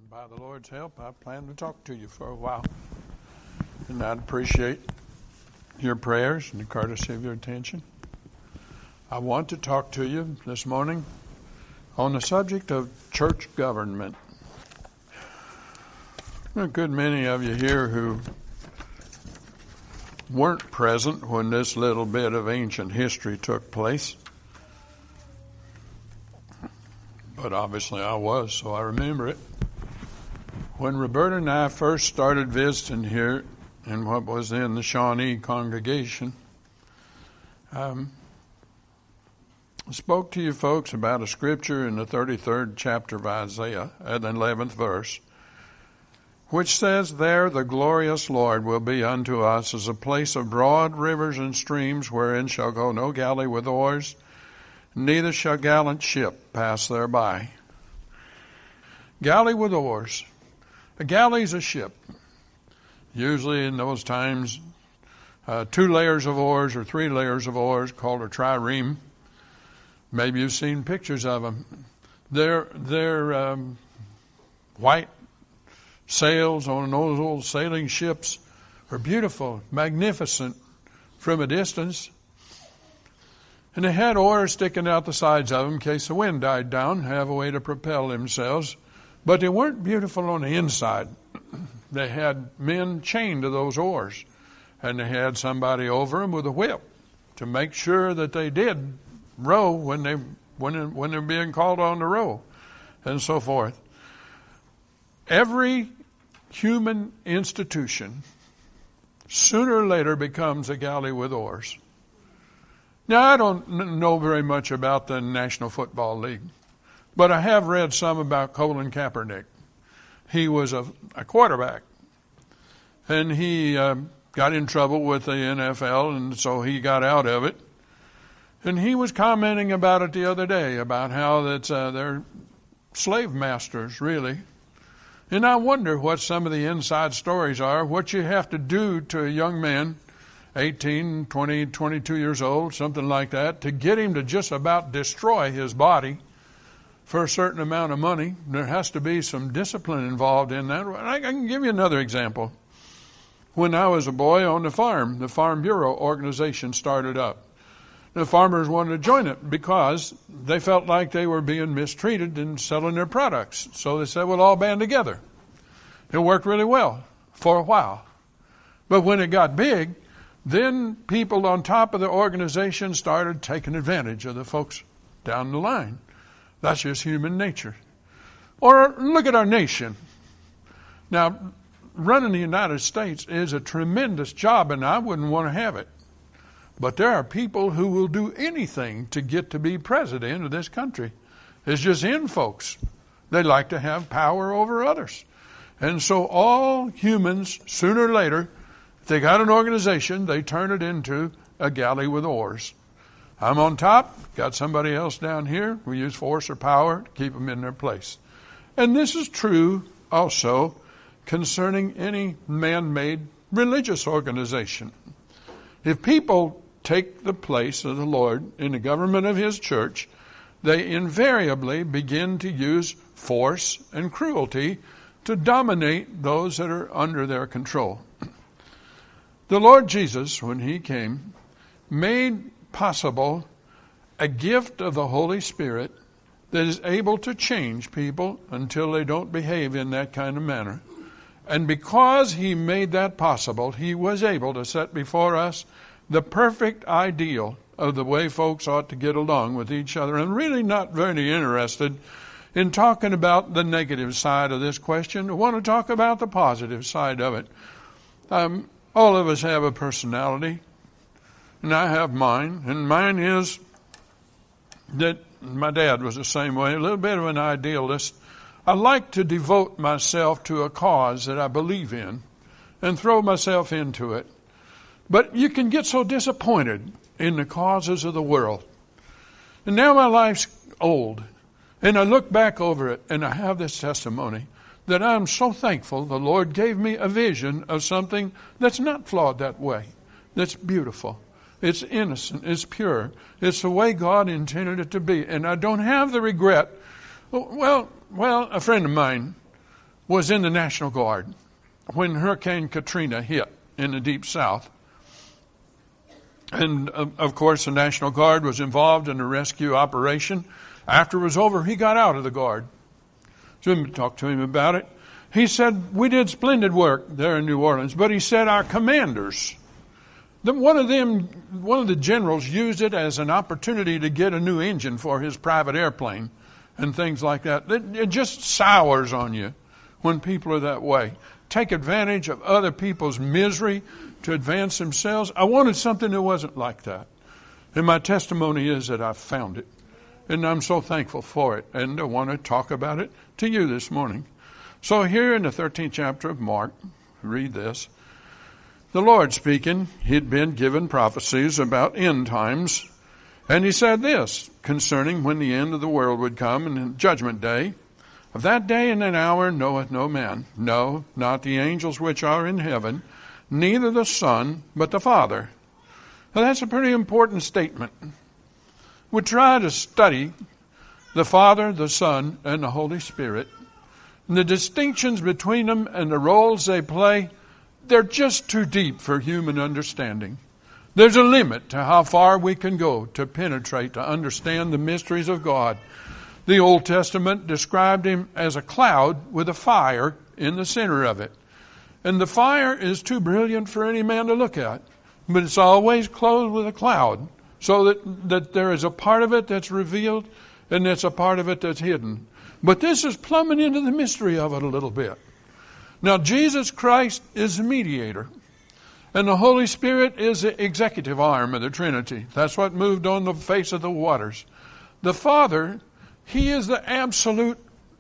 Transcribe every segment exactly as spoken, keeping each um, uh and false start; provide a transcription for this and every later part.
By the Lord's help, I plan to talk to you for a while. And I'd appreciate your prayers and the courtesy of your attention. I want to talk to you this morning on the subject of church government. There are a good many of you here who weren't present when this little bit of ancient history took place. But obviously I was, so I remember it. When Roberta and I first started visiting here in what was then the Shawnee congregation, um, I spoke to you folks about a scripture in the thirty-third chapter of Isaiah, at the eleventh verse, which says, "There the glorious Lord will be unto us as a place of broad rivers and streams, wherein shall go no galley with oars, neither shall gallant ship pass thereby." Galley with oars. A galley is a ship. Usually in those times, uh, two layers of oars or three layers of oars, called a trireme. Maybe you've seen pictures of them. They're, they're um, white sails on those old sailing ships are beautiful, magnificent from a distance. And they had oars sticking out the sides of them in case the wind died down, have a way to propel themselves. But they weren't beautiful on the inside. They had men chained to those oars, and they had somebody over them with a whip to make sure that they did row when they when when they're being called on to row, and so forth. Every human institution sooner or later becomes a galley with oars. Now, I don't know very much about the National Football League, but I have read some about Colin Kaepernick. He was a, a quarterback, and he uh, got in trouble with the N F L, and so he got out of it. And he was commenting about it the other day, about how that uh, they're slave masters, really. And I wonder what some of the inside stories are, what you have to do to a young man, eighteen, twenty, twenty-two years old, something like that, to get him to just about destroy his body for a certain amount of money. There has to be some discipline involved in that. I can give you another example. When I was a boy on the farm, the Farm Bureau organization started up. The farmers wanted to join it because they felt like they were being mistreated in selling their products. So they said, we'll all band together. It worked really well for a while. But when it got big, then people on top of the organization started taking advantage of the folks down the line. That's just human nature. Or look at our nation. Now, running the United States is a tremendous job, and I wouldn't want to have it. But there are people who will do anything to get to be president of this country. It's just in folks. They like to have power over others. And so all humans, sooner or later, if they got an organization, they turn it into a galley with oars. I'm on top, got somebody else down here. We use force or power to keep them in their place. And this is true also concerning any man-made religious organization. If people take the place of the Lord in the government of His church, they invariably begin to use force and cruelty to dominate those that are under their control. The Lord Jesus, when He came, made possible a gift of the Holy Spirit that is able to change people until they don't behave in that kind of manner. And because He made that possible, He was able to set before us the perfect ideal of the way folks ought to get along with each other. And really not very interested in talking about the negative side of this question. I want to talk about the positive side of it. Um, all of us have a personality. And I have mine, and mine is that my dad was the same way, a little bit of an idealist. I like to devote myself to a cause that I believe in and throw myself into it. But you can get so disappointed in the causes of the world. And now my life's old, and I look back over it, and I have this testimony that I'm so thankful the Lord gave me a vision of something that's not flawed that way, that's beautiful. It's innocent. It's pure. It's the way God intended it to be. And I don't have the regret. Well, well, a friend of mine was in the National Guard when Hurricane Katrina hit in the Deep South. And, of course, the National Guard was involved in the rescue operation. After it was over, he got out of the Guard. Jim talked to him about it. He said, we did splendid work there in New Orleans, but he said our commanders, one of them, one of the generals used it as an opportunity to get a new engine for his private airplane and things like that. It, it just sours on you when people are that way. Take advantage of other people's misery to advance themselves. I wanted something that wasn't like that. And my testimony is that I found it. And I'm so thankful for it. And I want to talk about it to you this morning. So here in the thirteenth chapter of Mark, read this. The Lord speaking, he'd been given prophecies about end times. And he said this, concerning when the end of the world would come and judgment day. Of that day and that hour knoweth no man, no, not the angels which are in heaven, neither the Son, but the Father. Now that's a pretty important statement. We try to study the Father, the Son, and the Holy Spirit. And the distinctions between them and the roles they play, they're just too deep for human understanding. There's a limit to how far we can go to penetrate, to understand the mysteries of God. The Old Testament described him as a cloud with a fire in the center of it. And the fire is too brilliant for any man to look at. But it's always clothed with a cloud, so that, that there is a part of it that's revealed and there's a part of it that's hidden. But this is plumbing into the mystery of it a little bit. Now, Jesus Christ is the mediator, and the Holy Spirit is the executive arm of the Trinity. That's what moved on the face of the waters. The Father, he is the absolute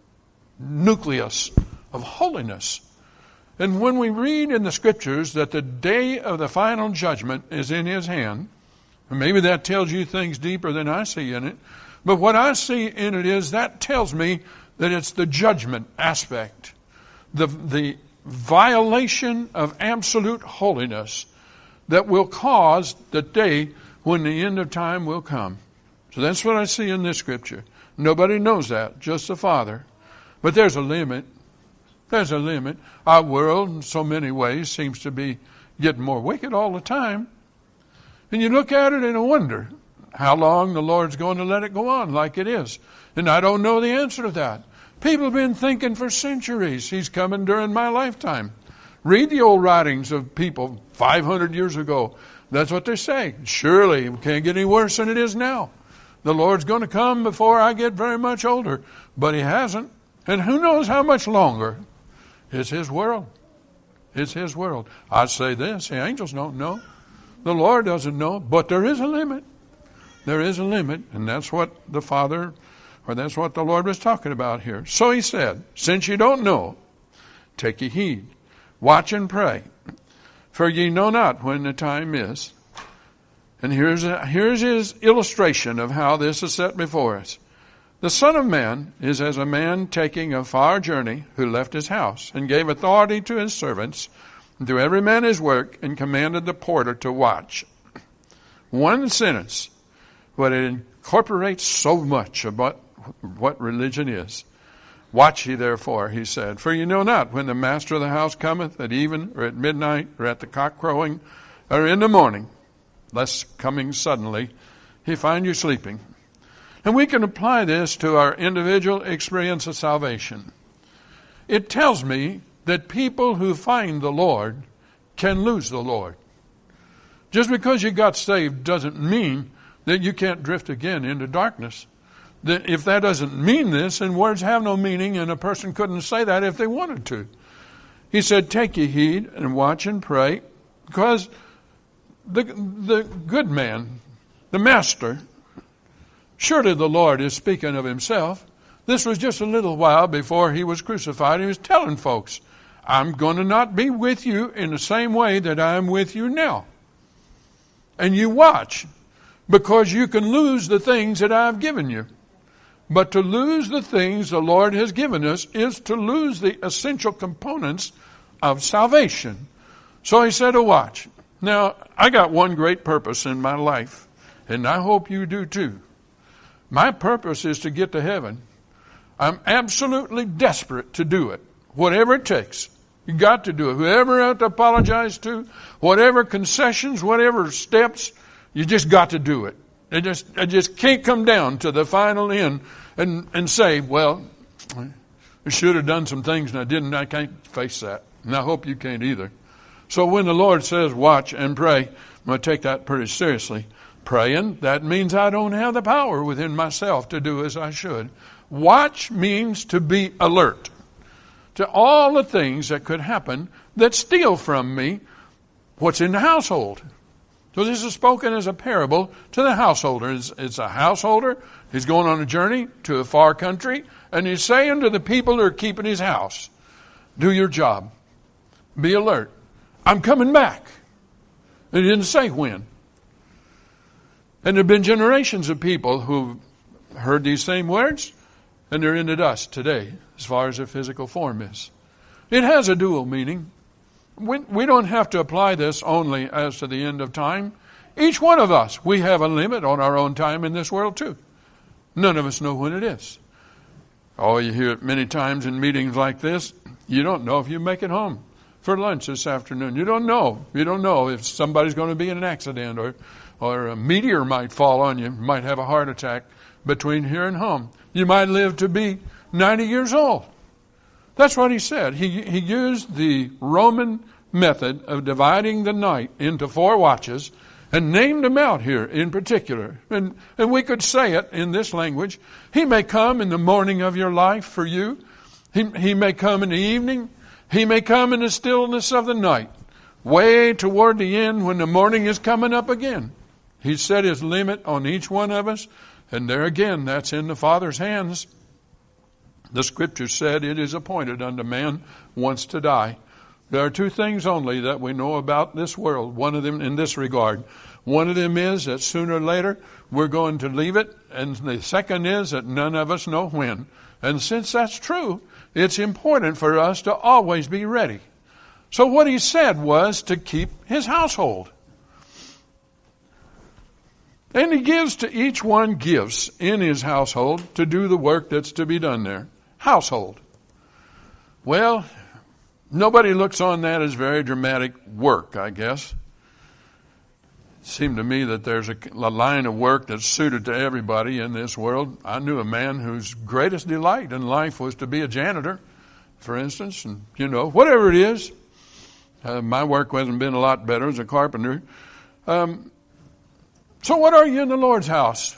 nucleus of holiness. And when we read in the Scriptures that the day of the final judgment is in his hand, and maybe that tells you things deeper than I see in it, but what I see in it is that tells me that it's the judgment aspect, the, the violation of absolute holiness that will cause the day when the end of time will come. So that's what I see in this Scripture. Nobody knows that, just the Father. But there's a limit. There's a limit. Our world, in so many ways, seems to be getting more wicked all the time. And you look at it and wonder how long the Lord's going to let it go on like it is. And I don't know the answer to that. People have been thinking for centuries, he's coming during my lifetime. Read the old writings of people five hundred years ago. That's what they say. Surely it can't get any worse than it is now. The Lord's going to come before I get very much older. But he hasn't. And who knows how much longer. It's his world. It's his world. I say this, the angels don't know. The Lord doesn't know. But there is a limit. There is a limit. And that's what the Father, or that's what the Lord was talking about here. So he said, since you don't know, take ye heed. Watch and pray. For ye know not when the time is. And here's, a, here's his illustration of how this is set before us. The Son of Man is as a man taking a far journey who left his house and gave authority to his servants, and to every man his work, and commanded the porter to watch. One sentence, but it incorporates so much about what religion is. Watch ye therefore, he said, for you know not when the master of the house cometh, at even, or at midnight, or at the cock crowing, or in the morning, lest coming suddenly he find you sleeping. And we can apply this to our individual experience of salvation. It tells me that people who find the Lord can lose the Lord. Just because you got saved doesn't mean that you can't drift again into darkness. That if that doesn't mean this, then words have no meaning, and a person couldn't say that if they wanted to. He said, take ye heed and watch and pray, because the, the good man, the master, surely the Lord is speaking of himself. This was just a little while before he was crucified. He was telling folks, I'm going to not be with you in the same way that I'm with you now. And you watch, because you can lose the things that I've given you. But to lose the things the Lord has given us is to lose the essential components of salvation. So he said to watch. Now, I got one great purpose in my life, and I hope you do too. My purpose is to get to heaven. I'm absolutely desperate to do it. Whatever it takes. You got to do it. Whoever you have to apologize to, whatever concessions, whatever steps, you just got to do it. It just, it just can't come down to the final end and, and say, well, I should have done some things and I didn't. I can't face that. And I hope you can't either. So when the Lord says watch and pray, I'm going to take that pretty seriously. Praying, that means I don't have the power within myself to do as I should. Watch means to be alert to all the things that could happen that steal from me what's in the household. So this is spoken as a parable to the householder. It's, it's a householder. He's going on a journey to a far country, and he's saying to the people who are keeping his house, do your job. Be alert. I'm coming back. And he didn't say when. And there have been generations of people who've heard these same words, and they're in the dust today, as far as their physical form is. It has a dual meaning. We, we don't have to apply this only as to the end of time. Each one of us, we have a limit on our own time in this world too. None of us know when it is. Oh, you hear it many times in meetings like this. You don't know if you make it home for lunch this afternoon. You don't know. You don't know if somebody's going to be in an accident or, or a meteor might fall on you. You might have a heart attack between here and home. You might live to be ninety years old. That's what he said. He, he used the Roman method of dividing the night into four watches and named them out here in particular. And, and we could say it in this language. He may come in the morning of your life for you. He, he may come in the evening. He may come in the stillness of the night, way toward the end when the morning is coming up again. He set his limit on each one of us. And there again, that's in the Father's hands. The Scripture said it is appointed unto man once to die. There are two things only that we know about this world. One of them in this regard. One of them is that sooner or later we're going to leave it. And the second is that none of us know when. And since that's true, it's important for us to always be ready. So what he said was to keep his household. And he gives to each one gifts in his household to do the work that's to be done there. Household. Well, nobody looks on that as very dramatic work, I guess. It seemed to me that there's a, a line of work that's suited to everybody in this world. I knew a man whose greatest delight in life was to be a janitor, for instance. And, you know, whatever it is. Uh, my work hasn't been a lot better as a carpenter. Um, so what are you in the Lord's house?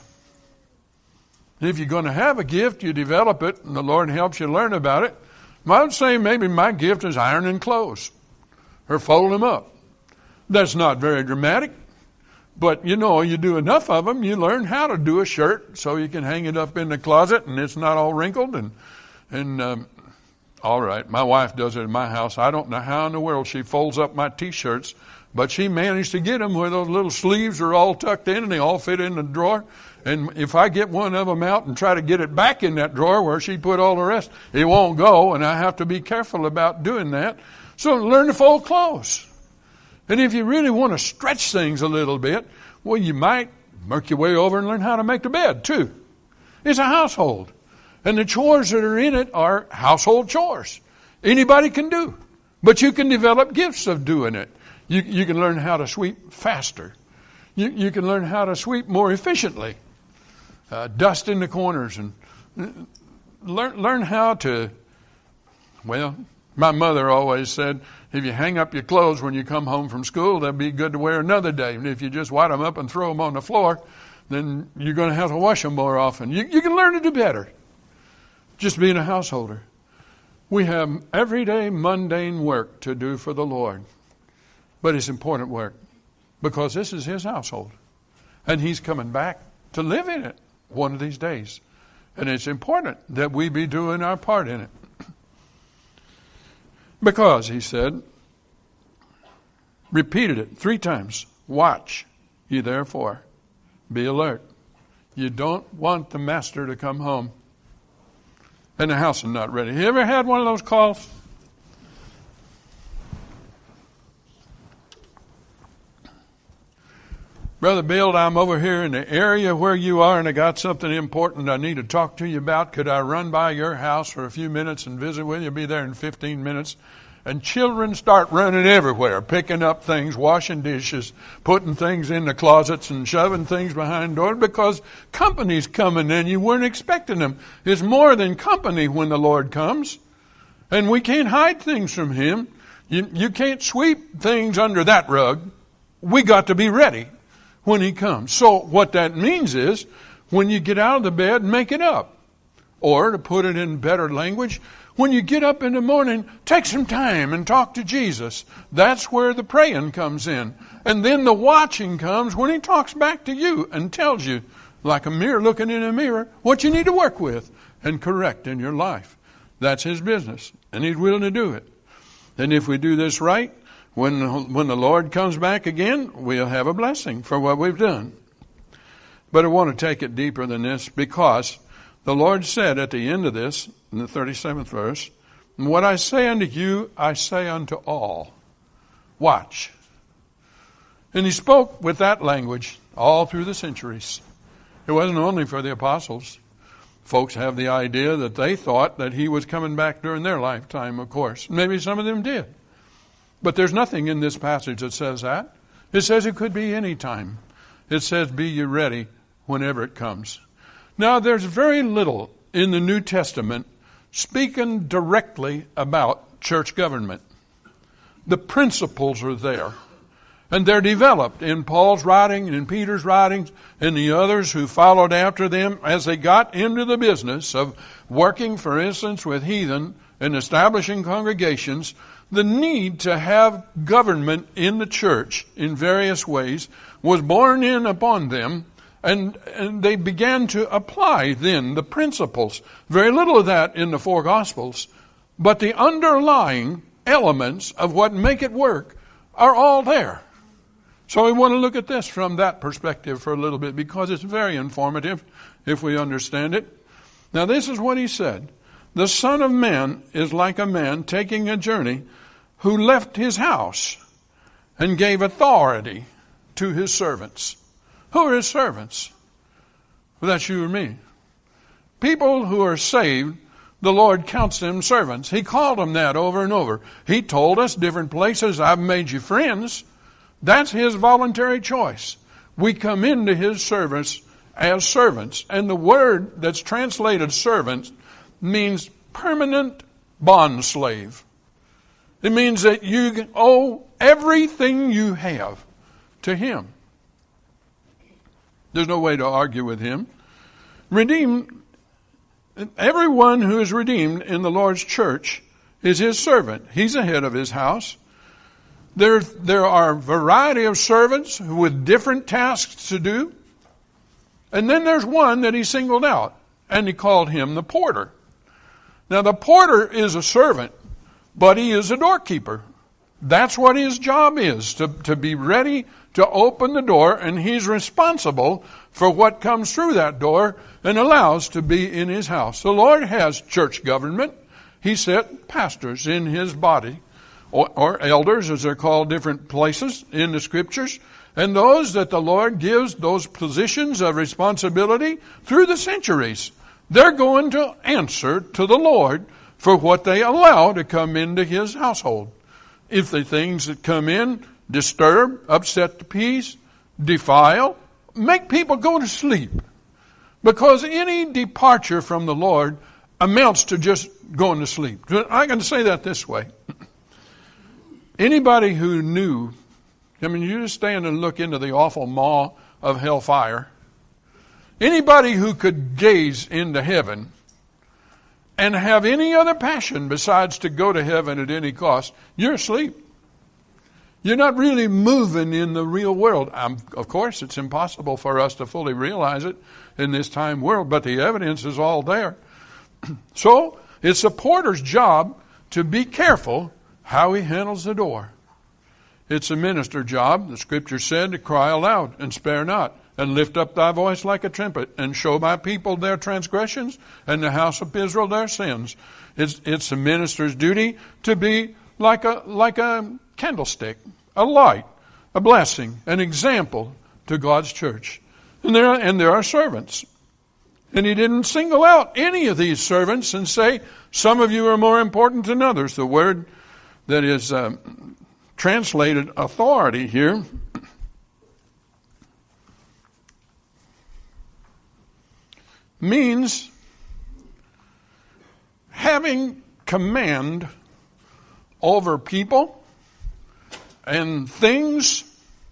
If you're going to have a gift, you develop it, and the Lord helps you learn about it. I would say maybe my gift is ironing clothes or folding them up. That's not very dramatic, but you know, you do enough of them, you learn how to do a shirt so you can hang it up in the closet and it's not all wrinkled. And and um, all right, my wife does it in my house. I don't know how in the world she folds up my T-shirts, but she managed to get them where those little sleeves are all tucked in and they all fit in the drawer. And if I get one of them out and try to get it back in that drawer where she put all the rest, it won't go, and I have to be careful about doing that. So learn to fold clothes. And if you really want to stretch things a little bit, well, you might work your way over and learn how to make the bed, too. It's a household. And the chores that are in it are household chores. Anybody can do. But you can develop gifts of doing it. You, you can learn how to sweep faster. You, you can learn how to sweep more efficiently. Uh, dust in the corners and learn learn how to, well, my mother always said, if you hang up your clothes when you come home from school, they'll be good to wear another day. And if you just wad them up and throw them on the floor, then you're going to have to wash them more often. You, you can learn to do better. Just being a householder. We have everyday mundane work to do for the Lord. But it's important work because this is his household. And he's coming back to live in it one of these days. And it's important that we be doing our part in it. Because, he said, repeated it three times, watch ye therefore, be alert. You don't want the master to come home and the house is not ready. You ever had one of those calls? Brother Bill, I'm over here in the area where you are and I got something important I need to talk to you about. Could I run by your house for a few minutes and visit with you? Be there in fifteen minutes. And children start running everywhere, picking up things, washing dishes, putting things in the closets and shoving things behind doors because company's coming and you weren't expecting them. It's more than company when the Lord comes. And we can't hide things from Him. You, you can't sweep things under that rug. We got to be ready when He comes. So what that means is when you get out of the bed, make it up. Or to put it in better language, when you get up in the morning, take some time and talk to Jesus. That's where the praying comes in. And then the watching comes when He talks back to you and tells you, like a mirror looking in a mirror, what you need to work with and correct in your life. That's His business, and He's willing to do it. And if we do this right, when, when the Lord comes back again, we'll have a blessing for what we've done. But I want to take it deeper than this because the Lord said at the end of this, in the thirty-seventh verse, what I say unto you, I say unto all. Watch. And He spoke with that language all through the centuries. It wasn't only for the apostles. Folks have the idea that they thought that He was coming back during their lifetime, of course. Maybe some of them did. But there's nothing in this passage that says that. It says it could be any time. It says, be ye ready whenever it comes. Now, there's very little in the New Testament speaking directly about church government. The principles are there. And they're developed in Paul's writing and in Peter's writings and the others who followed after them as they got into the business of working, for instance, with heathen and establishing congregations. The need to have government in the church in various ways was borne in upon them. And, and they began to apply then the principles. Very little of that in the four Gospels. But the underlying elements of what make it work are all there. So we want to look at this from that perspective for a little bit because it's very informative if we understand it. Now this is what He said. The Son of Man is like a man taking a journey who left his house and gave authority to his servants. Who are His servants? Well, that's you or me. People who are saved, the Lord counts them servants. He called them that over and over. He told us different places, I've made you friends. That's His voluntary choice. We come into His service as servants. And the word that's translated servant means permanent bond slave. It means that you owe everything you have to Him. There's no way to argue with Him. Redeemed, everyone who is redeemed in the Lord's church is His servant. He's the head of His house. There, there are a variety of servants with different tasks to do. And then there's one that He singled out, and He called him the porter. Now the porter is a servant, but he is a doorkeeper. That's what his job is, to, to be ready to open the door, and he's responsible for what comes through that door and allows to be in His house. The Lord has church government. He set pastors in His body, or, or elders, as they're called different places in the Scriptures, and those that the Lord gives those positions of responsibility through the centuries. They're going to answer to the Lord for what they allow to come into His household. If the things that come in disturb, upset the peace, defile, make people go to sleep. Because any departure from the Lord amounts to just going to sleep. I can say that this way. Anybody who knew, I mean, you just stand and look into the awful maw of hellfire. Anybody who could gaze into heaven and have any other passion besides to go to heaven at any cost, you're asleep. You're not really moving in the real world. Um, of course, it's impossible for us to fully realize it in this time world, but the evidence is all there. So, it's a porter's job to be careful how he handles the door. It's a minister's job, the Scripture said, to cry aloud and spare not, and lift up thy voice like a trumpet, and show my people their transgressions, and the house of Israel their sins. It's, it's a minister's duty to be like a, like a candlestick, a light, a blessing, an example to God's church. And there, and there are servants. And he didn't single out any of these servants and say, some of you are more important than others. The word that is uh, translated authority here means having command over people and things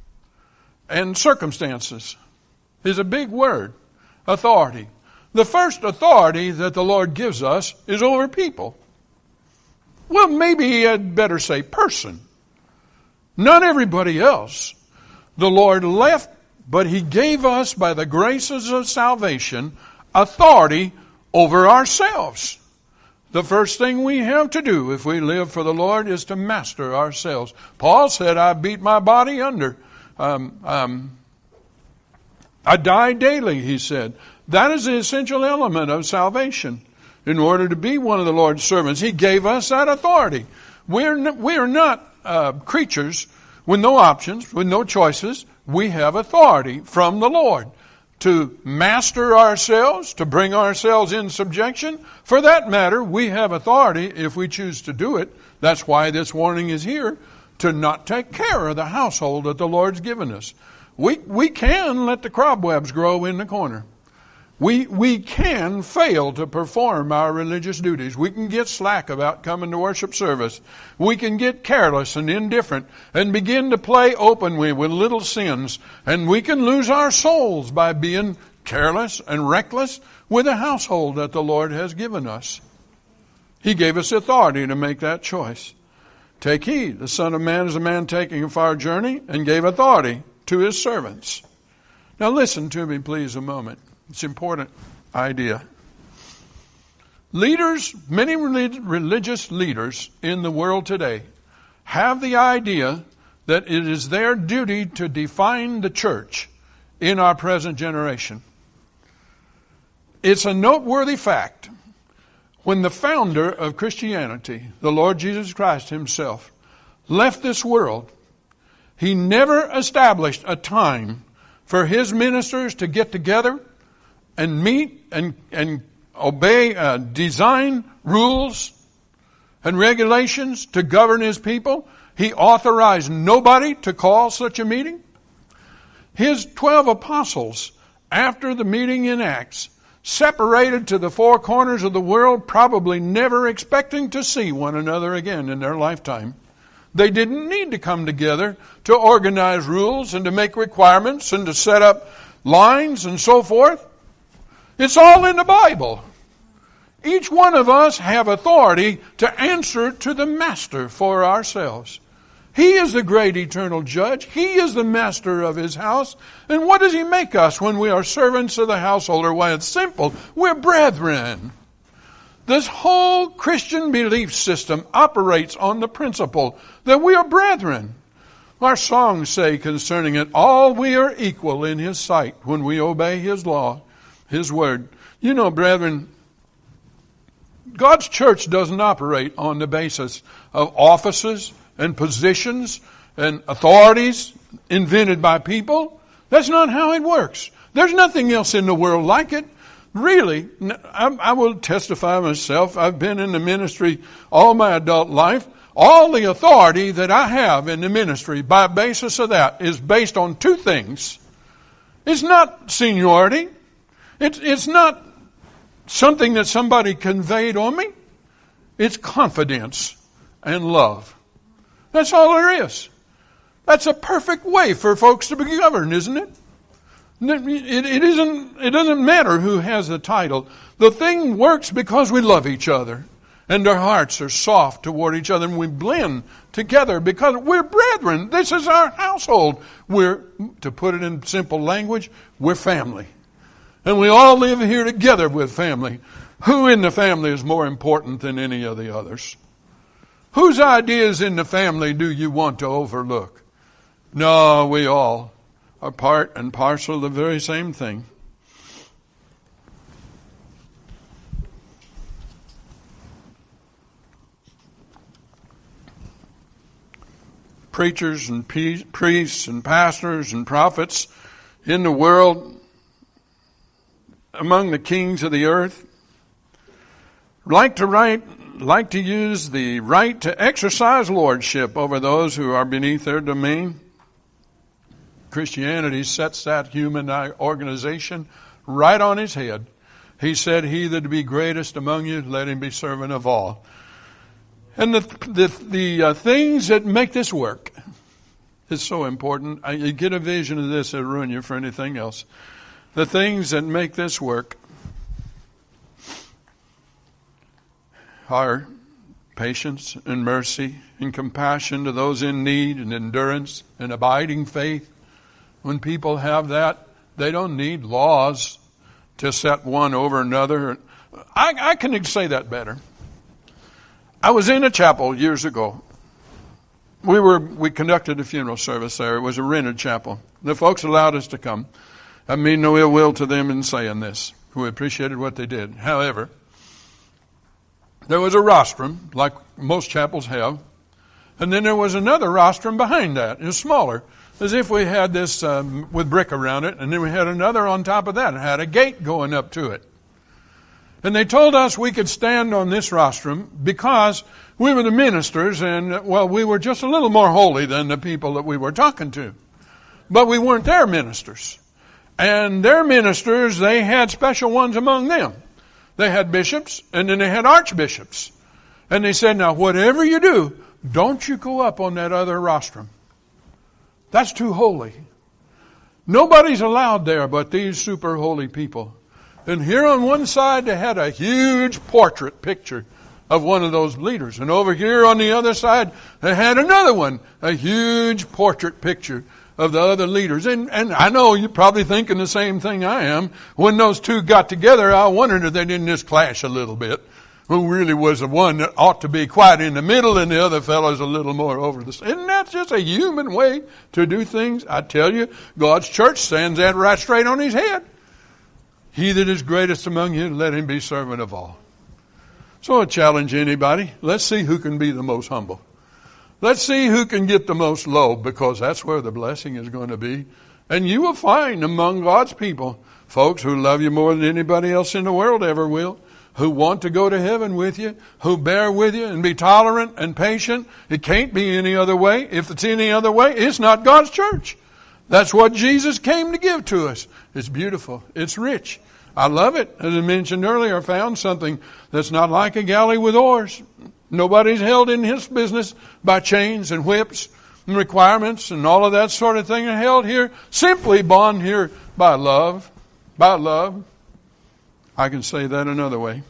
and circumstances. Is a big word, authority. The first authority that the Lord gives us is over people. Well, maybe I'd better say person. Not everybody else. The Lord left, but He gave us, by the graces of salvation, authority over ourselves. The first thing we have to do if we live for the Lord is to master ourselves. Paul said, I beat my body under. Um, um, I die daily, he said. That is the essential element of salvation. In order to be one of the Lord's servants, He gave us that authority. We're not, we are not uh, creatures with no options, with no choices. We have authority from the Lord to master ourselves, to bring ourselves in subjection. For that matter, we have authority if we choose to do it. That's why this warning is here, to not take care of the household that the Lord's given us. We, we can let the cobwebs grow in the corner. We, we can fail to perform our religious duties. We can get slack about coming to worship service. We can get careless and indifferent and begin to play openly with little sins. And we can lose our souls by being careless and reckless with the household that the Lord has given us. He gave us authority to make that choice. Take heed, the Son of Man is a man taking a far journey, and gave authority to His servants. Now listen to me please a moment. It's an important idea. Leaders, many religious leaders in the world today have the idea that it is their duty to define the church in our present generation. It's a noteworthy fact. When the founder of Christianity, the Lord Jesus Christ Himself, left this world, He never established a time for His ministers to get together and meet and, and obey uh, design rules and regulations to govern His people. He authorized nobody to call such a meeting. His twelve apostles, after the meeting in Acts, separated to the four corners of the world, probably never expecting to see one another again in their lifetime. They didn't need to come together to organize rules and to make requirements and to set up lines and so forth. It's all in the Bible. Each one of us have authority to answer to the Master for ourselves. He is the great eternal judge. He is the master of His house. And what does He make us when we are servants of the householder? Why, it's simple. We're brethren. This whole Christian belief system operates on the principle that we are brethren. Our songs say concerning it, all we are equal in His sight when we obey His law, His word. You know, brethren, God's church doesn't operate on the basis of offices and positions and authorities invented by people. That's not how it works. There's nothing else in the world like it. Really, I, I will testify myself. I've been in the ministry all my adult life. All the authority that I have in the ministry by basis of that is based on two things. It's not seniority. It's, it's not something that somebody conveyed on me. It's confidence and love. That's all there is. That's a perfect way for folks to be governed, isn't it? It, it isn't, it doesn't matter who has the title. The thing works because we love each other. And our hearts are soft toward each other. And we blend together because we're brethren. This is our household. We're, to put it in simple language, we're family. And we all live here together with family. Who in the family is more important than any of the others? Whose ideas in the family do you want to overlook? No, we all are part and parcel of the very same thing. Preachers and priests and pastors and prophets in the world, among the kings of the earth, like to write, like to use the right to exercise lordship over those who are beneath their domain. Christianity sets that human organization right on his head. He said, he that be greatest among you, let him be servant of all. And the the, the uh, things that make this work is so important. I, you get a vision of this, it'll ruin you for anything else. The things that make this work are patience and mercy and compassion to those in need and endurance and abiding faith. When people have that, they don't need laws to set one over another. I, I can say that better. I was in a chapel years ago. We were we conducted a funeral service there. It was a rented chapel. The folks allowed us to come. I mean no ill will to them in saying this. We appreciated what they did. However, there was a rostrum, like most chapels have, and then there was another rostrum behind that. It was smaller, as if we had this um, with brick around it, and then we had another on top of that. It had a gate going up to it. And they told us we could stand on this rostrum because we were the ministers, and, well, we were just a little more holy than the people that we were talking to. But we weren't their ministers. And their ministers, they had special ones among them. They had bishops, and then they had archbishops. And they said, now, whatever you do, don't you go up on that other rostrum. That's too holy. Nobody's allowed there but these super holy people. And here on one side, they had a huge portrait picture of one of those leaders. And over here on the other side, they had another one, a huge portrait picture of the other leaders. And, and I know you're probably thinking the same thing I am. When those two got together, I wondered if they didn't just clash a little bit. Who really was the one that ought to be quite in the middle and the other fellow's a little more over the side. Isn't that just a human way to do things? I tell you, God's church stands that right straight on his head. He that is greatest among you, let him be servant of all. So I challenge anybody. Let's see who can be the most humble. Let's see who can get the most low, because that's where the blessing is going to be. And you will find among God's people folks who love you more than anybody else in the world ever will, who want to go to heaven with you, who bear with you and be tolerant and patient. It can't be any other way. If it's any other way, it's not God's church. That's what Jesus came to give to us. It's beautiful. It's rich. I love it. As I mentioned earlier, I found something that's not like a galley with oars. Nobody's held in his business by chains and whips and requirements and all of that sort of thing. Are held here, simply bond here by love. By love. I can say that another way.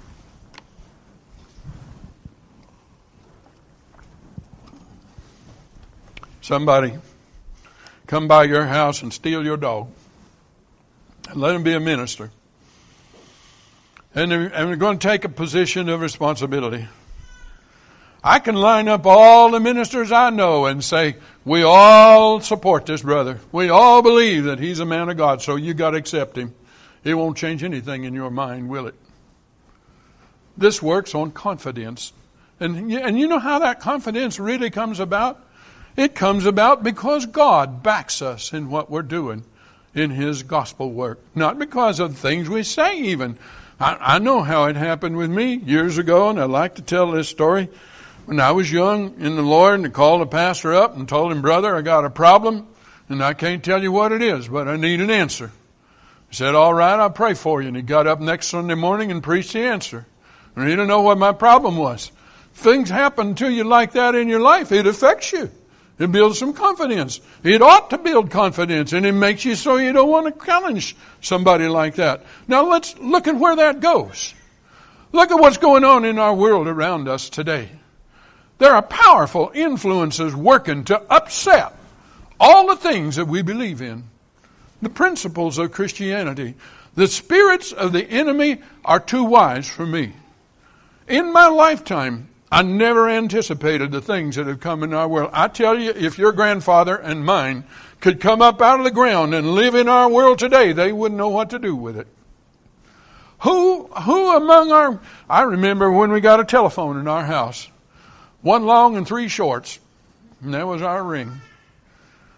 Somebody come by your house and steal your dog. And let him be a minister. And they're, and they're going to take a position of responsibility. I can line up all the ministers I know and say, we all support this brother. We all believe that he's a man of God, so you got to accept him. It won't change anything in your mind, will it? This works on confidence. And, and you know how that confidence really comes about? It comes about because God backs us in what we're doing in his gospel work. Not because of things we say even. I, I know how it happened with me years ago, and I like to tell this story. When I was young in the Lord, and I called the pastor up and told him, brother, I got a problem, and I can't tell you what it is, but I need an answer. He said, all right, I'll pray for you. And he got up next Sunday morning and preached the answer. And he didn't know what my problem was. Things happen to you like that in your life, it affects you. It builds some confidence. It ought to build confidence, and it makes you so you don't want to challenge somebody like that. Now let's look at where that goes. Look at what's going on in our world around us today. There are powerful influences working to upset all the things that we believe in. The principles of Christianity. The spirits of the enemy are too wise for me. In my lifetime, I never anticipated the things that have come in our world. I tell you, if your grandfather and mine could come up out of the ground and live in our world today, they wouldn't know what to do with it. Who, who among our, I remember when we got a telephone in our house. One long and three shorts. And that was our ring.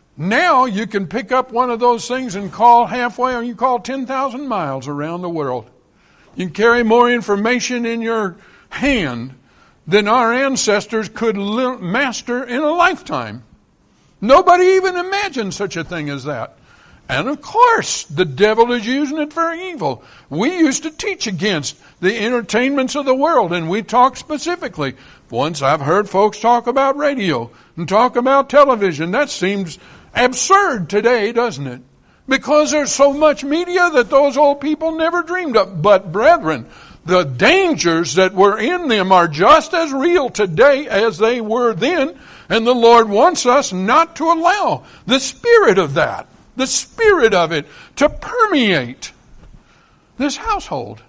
Now you can pick up one of those things and call halfway, or you call ten thousand miles around the world. You can carry more information in your hand than our ancestors could master in a lifetime. Nobody even imagined such a thing as that. And of course, the devil is using it for evil. We used to teach against the entertainments of the world, and we talked specifically. Once I've heard folks talk about radio and talk about television. That seems absurd today, doesn't it? Because there's so much media that those old people never dreamed of. But brethren, the dangers that were in them are just as real today as they were then. And the Lord wants us not to allow the spirit of that, the spirit of it, to permeate this household.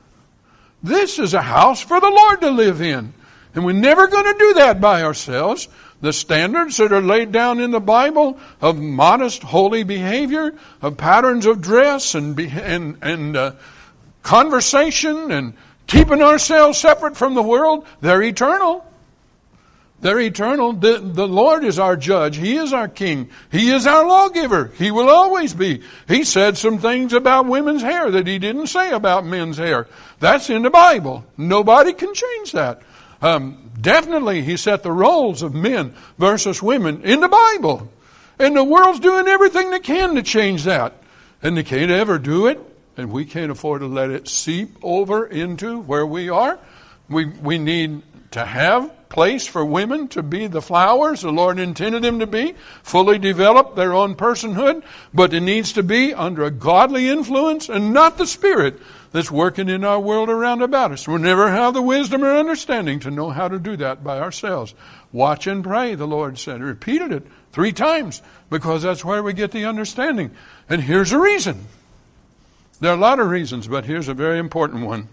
This is a house for the Lord to live in. And we're never going to do that by ourselves. The standards that are laid down in the Bible of modest, holy behavior, of patterns of dress and and, and uh, conversation and keeping ourselves separate from the world, they're eternal. They're eternal. The, the Lord is our judge. He is our king. He is our lawgiver. He will always be. He said some things about women's hair that he didn't say about men's hair. That's in the Bible. Nobody can change that. Um, definitely, he set the roles of men versus women in the Bible. And the world's doing everything they can to change that. And they can't ever do it. And we can't afford to let it seep over into where we are. We, we need to have place for women to be the flowers the Lord intended them to be, fully develop their own personhood, but it needs to be under a godly influence and not the spirit that's working in our world around about us. We'll never have the wisdom or understanding to know how to do that by ourselves. Watch and pray, the Lord said. He repeated it three times because that's where we get the understanding. And here's a reason. There are a lot of reasons, but here's a very important one.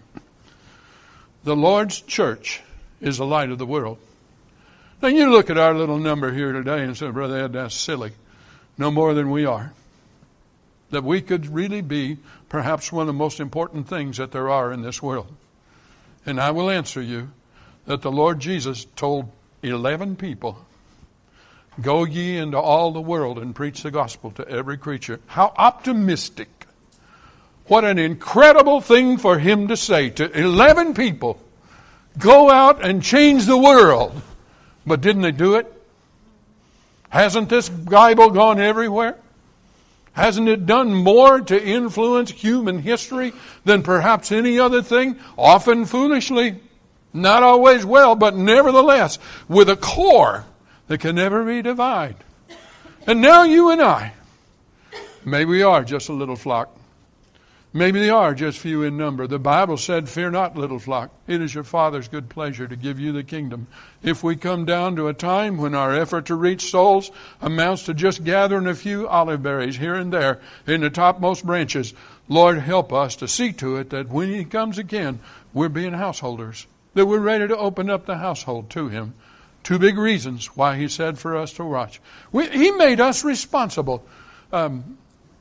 The Lord's church is the light of the world. Now you look at our little number here today and say, Brother Ed, that's silly. No more than we are. That we could really be perhaps one of the most important things that there are in this world. And I will answer you that the Lord Jesus told eleven people, go ye into all the world and preach the gospel to every creature. How optimistic. What an incredible thing for him to say to eleven people. Go out and change the world. But didn't they do it? Hasn't this Bible gone everywhere? Hasn't it done more to influence human history than perhaps any other thing? Often foolishly, not always well, but nevertheless, with a core that can never be divided. And now you and I, maybe we are just a little flock. Maybe they are just few in number. The Bible said, fear not, little flock. It is your Father's good pleasure to give you the kingdom. If we come down to a time when our effort to reach souls amounts to just gathering a few olive berries here and there in the topmost branches, Lord, help us to see to it that when he comes again, we're being householders, that we're ready to open up the household to him. Two big reasons why he said for us to watch. We, he made us responsible. Um,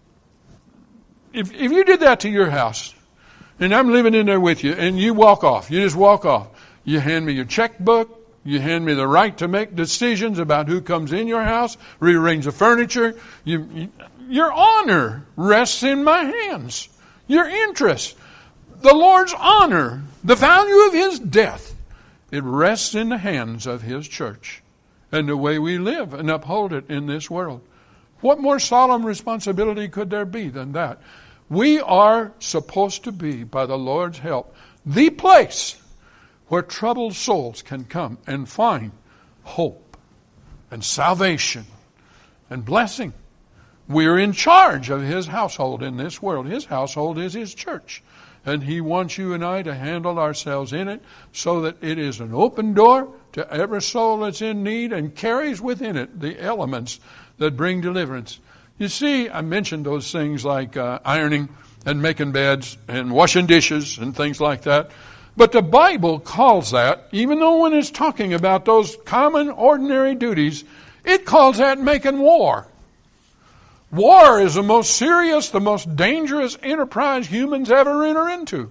If if you did that to your house, and I'm living in there with you, and you walk off, you just walk off. You hand me your checkbook, you hand me the right to make decisions about who comes in your house, rearrange the furniture. You, you, your honor rests in my hands. Your interest, the Lord's honor, the value of his death, it rests in the hands of his church and the way we live and uphold it in this world. What more solemn responsibility could there be than that? We are supposed to be, by the Lord's help, the place where troubled souls can come and find hope and salvation and blessing. We are in charge of his household in this world. His household is his church. And he wants you and I to handle ourselves in it so that it is an open door to every soul that's in need and carries within it the elements that bring deliverance. You see, I mentioned those things like uh, ironing and making beds and washing dishes and things like that. But the Bible calls that, even though when it's talking about those common, ordinary duties, it calls that making war. War is the most serious, the most dangerous enterprise humans ever enter into.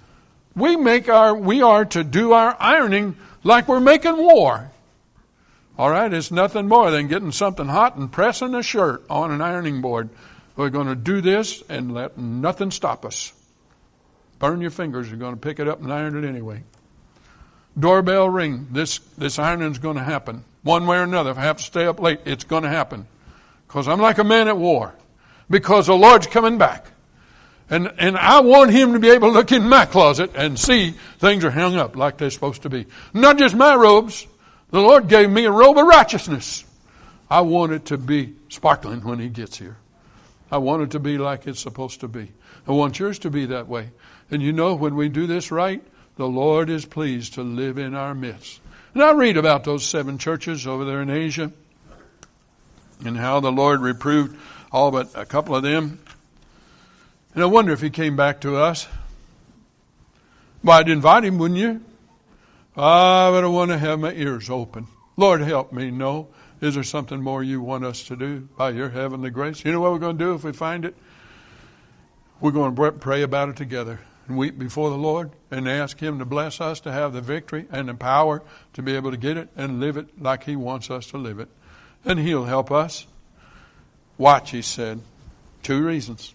We make our, we are to do our ironing like we're making war. All right, it's nothing more than getting something hot and pressing a shirt on an ironing board. We're going to do this and let nothing stop us. Burn your fingers. You're going to pick it up and iron it anyway. Doorbell ring. This, this ironing is going to happen. One way or another. If I have to stay up late, it's going to happen. Because I'm like a man at war. Because the Lord's coming back. And, and I want him to be able to look in my closet and see things are hung up like they're supposed to be. Not just my robes. The Lord gave me a robe of righteousness. I want it to be sparkling when he gets here. I want it to be like it's supposed to be. I want yours to be that way. And you know, when we do this right, the Lord is pleased to live in our midst. And I read about those seven churches over there in Asia and how the Lord reproved all but a couple of them. And I wonder if he came back to us. Well, I'd invite him, wouldn't you? Ah, but I want to have my ears open. Lord, help me know. Is there something more you want us to do by your heavenly grace? You know what we're going to do if we find it? We're going to pray about it together and weep before the Lord and ask him to bless us to have the victory and the power to be able to get it and live it like he wants us to live it. And he'll help us. Watch, he said. Two reasons.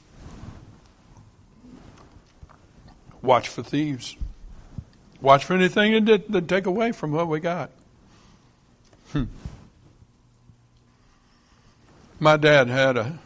Watch for thieves. Watch for anything that that take away from what we got. Hmm. My dad had a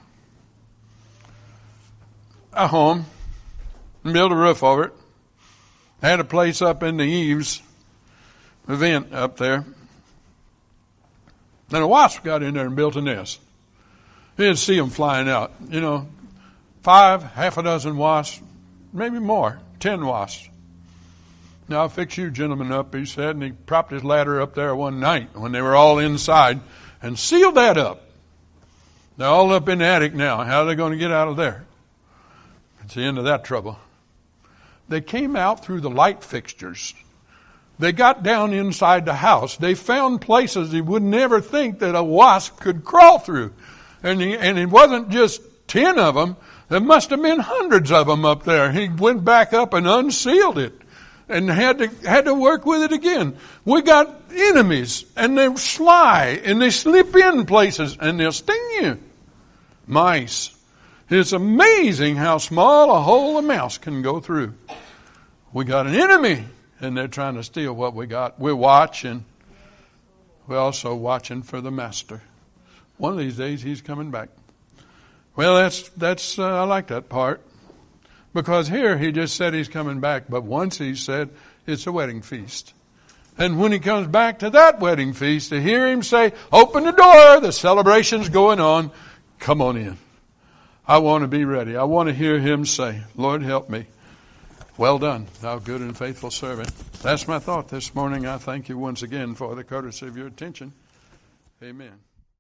a home and built a roof over it. Had a place up in the eaves, a vent up there. Then a wasp got in there and built a nest. You'd see them flying out. You know, five, half a dozen wasps, maybe more, ten wasps. Now I'll fix you gentlemen up, he said, and he propped his ladder up there one night when they were all inside and sealed that up. They're all up in the attic now. How are they going to get out of there? It's the end of that trouble. They came out through the light fixtures. They got down inside the house. They found places you would never think that a wasp could crawl through. And, he, and it wasn't just ten of them. There must have been hundreds of them up there. He went back up and unsealed it and had to had to work with it again. We got enemies, and they're sly, and they slip in places, and they'll sting you. Mice. It's amazing how small a hole a mouse can go through. We got an enemy, and they're trying to steal what we got. We're watching. We're also watching for the master. One of these days, he's coming back. Well, that's that's uh, I like that part. Because here he just said he's coming back, but once he said it's a wedding feast. And when he comes back to that wedding feast, to hear him say, open the door, the celebration's going on, come on in. I want to be ready. I want to hear him say, Lord, help me. Well done, thou good and faithful servant. That's my thought this morning. I thank you once again for the courtesy of your attention. Amen.